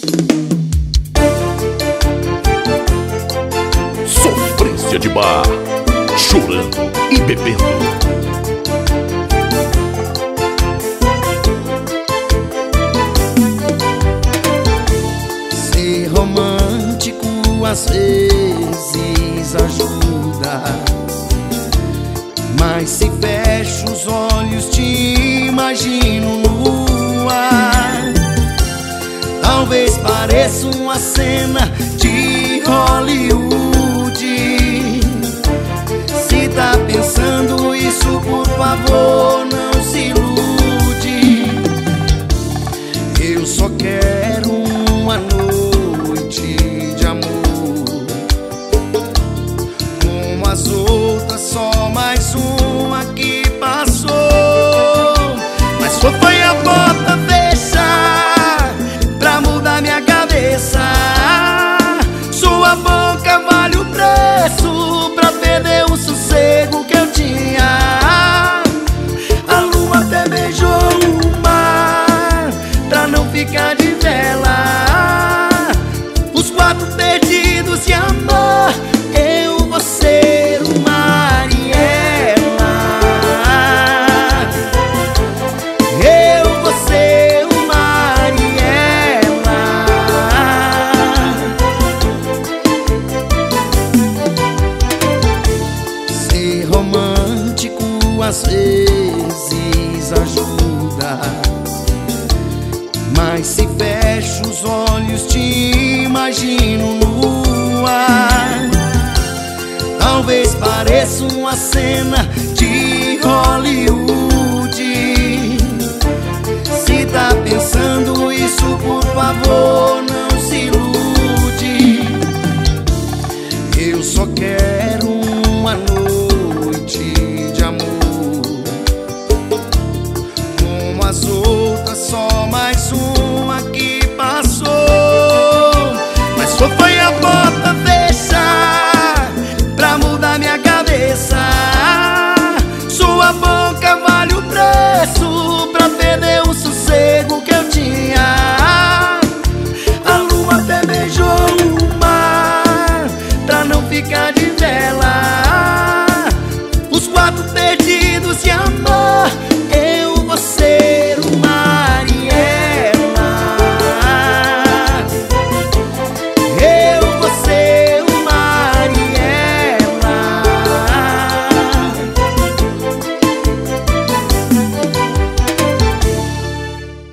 Sofrência de bar, chorando e bebendo. Ser romântico às vezes ajuda, mas se fecho os olhos te imagino no ar. Talvez pareça uma cena de Hollywood. Se tá pensando isso, por favor, não se ilude. Eu só quero uma noite de amor, como as outras, só mais uma que passou. Mas só foi a porta fechar pra mudar minha cabeça. Sua boca vale o preço pra perder o sossego que eu tinha. A lua até beijou o mar pra não ficar de vela. Os quatro perdidos de amor, eu, você, o mar e ela. Eu, você, o mar e ela. Ser romântico às vezes ajuda, mas se fecho os olhos te imagino no ar. Talvez pareça uma cena de Hollywood. Se tá pensando isso, por favor,